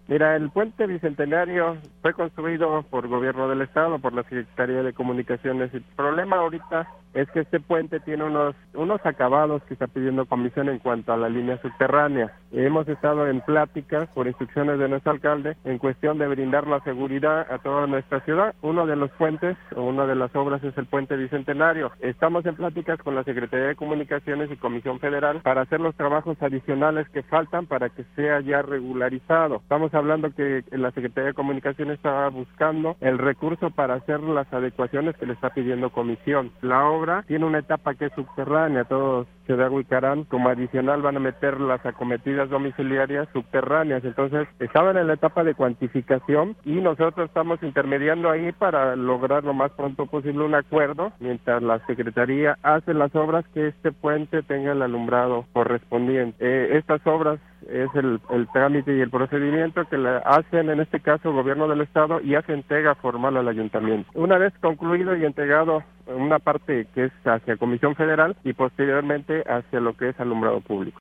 Mira, el puente bicentenario fue construido por gobierno del estado, por la Secretaría de Comunicaciones. El problema ahorita es que este puente tiene unos acabados que está pidiendo comisión en cuanto a la línea subterránea. Hemos estado en pláticas por instrucciones de nuestro alcalde en cuestión de brindar la seguridad a toda nuestra ciudad. Uno de los puentes o una de las obras es el puente bicentenario. Estamos en pláticas con la Secretaría de Comunicaciones y Comisión Federal para hacer los trabajos adicionales que faltan para que sea ya regularizado. Estamos hablando que la Secretaría de Comunicaciones está buscando el recurso para hacer las adecuaciones que le está pidiendo comisión. La obra tiene una etapa que es subterránea, todos se ubicarán como adicional, van a meter las acometidas domiciliarias subterráneas. Entonces estaban en la etapa de cuantificación y nosotros estamos intermediando ahí para lograr lo más pronto posible un acuerdo mientras la Secretaría hace las obras, que este puente tenga el alumbrado correspondiente. Estas obras es el trámite y el procedimiento que le hacen en este caso el gobierno del estado y hace entrega formal al ayuntamiento. Una vez concluido y entregado una parte que es hacia Comisión Federal y posteriormente hacia lo que es alumbrado público.